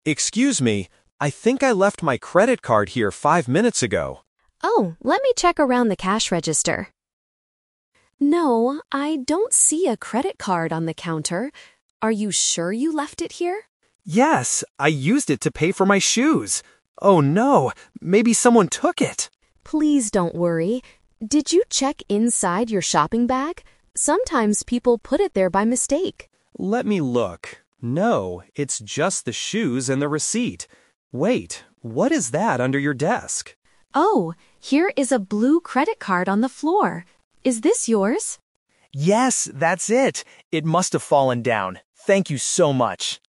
Excuse me, I think I left my credit card here 5 minutes ago. Oh, let me check around the cash register. No, I don't see a credit card on the counter. Are you sure you left it here? Yes, I used it to pay for my shoes. Oh no, maybe someone took it. Please don't worry. Did you check inside your shopping bag? Sometimes people put it there by mistake. Let me look. No, it's just the shoes and the receipt. Wait, what is that under your desk? Oh, here is a blue credit card on the floor. Is this yours? Yes, that's it. It must have fallen down. Thank you so much.